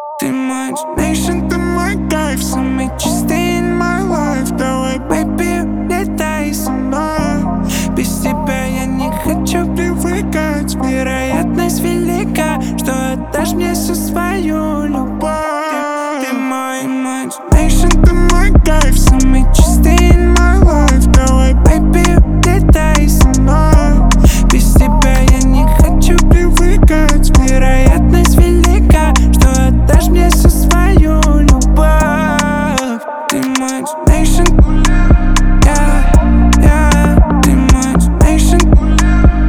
Ты мой imagination, ты мой кайф, самый чистый in my life. Давай, baby, летай со мной. Без тебя я не хочу привыкать. Вероятность велика, что отдашь мне всю свою любовь. Ты мой imagination, ты мой кайф, самый чистый in my life. Давай, baby, летай со мной. Без тебя я не хочу привыкать. Вероятность велика, что отдашь мне всю свою любовь. Ты мой imagination, ты мой imagination,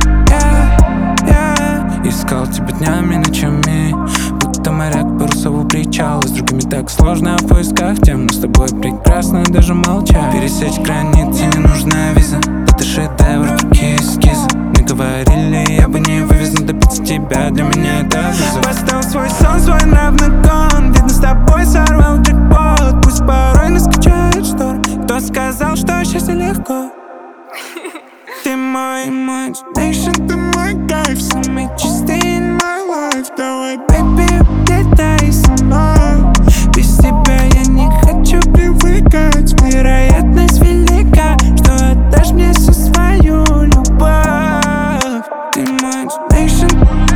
Искал тебя днями, ночами, будто моряк парусов у причала. С другими так сложно, а в поисках тем, но с тобой прекрасно даже молчать. Пересечь границы не нужна виза, это шедевр, другие эскизы. Мы говорили, я бы не вывез, но добиться тебя для меня это вызов. Поставил свой сон, свой нрав на кон. Видно, с тобой сорвал джекпот. Пусть порой нас качает шторм. Кто сказал, что счастье легко? Ты мой imagination, ты мой кайф, самый чистый in my life. Давай, baby, летай со мной. Без тебя я не хочу привыкать. Вероятность велика, что отдашь мне всю свою любовь. Ты мой imagination,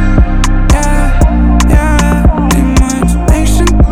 ты мой imagination,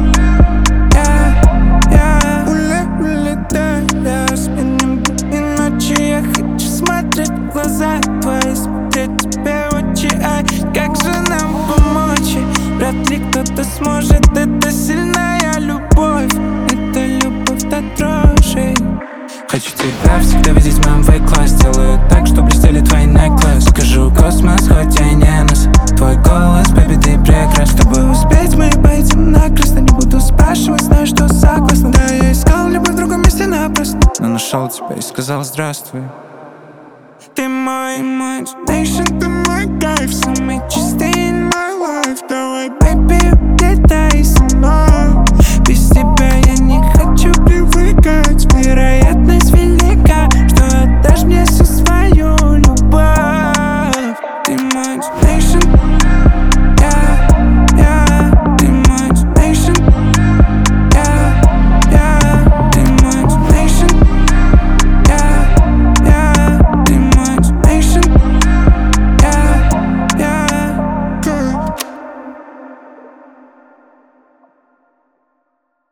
улетаю с ним и ночи. Я хочу смотреть в глаза твои, смотреть тебе в очи. Ай, как же нам помочь? Вряд ли кто-то сможет. Это сильная любовь, это любовь до дрожи. Хочу тебя всегда видеть в моем V-класс. Делаю так, что блестели твои necklace. Скажу космос, хоть я и не нас. Твой голос, baby, ты прекрасен. Чтобы успеть, мы поедем на красный. Не буду спрашивать, знаю, что согласна. Да, я искал любовь в другом месте напрасно, но нашел тебя и сказал здравствуй. Ты мой imagination, ты мой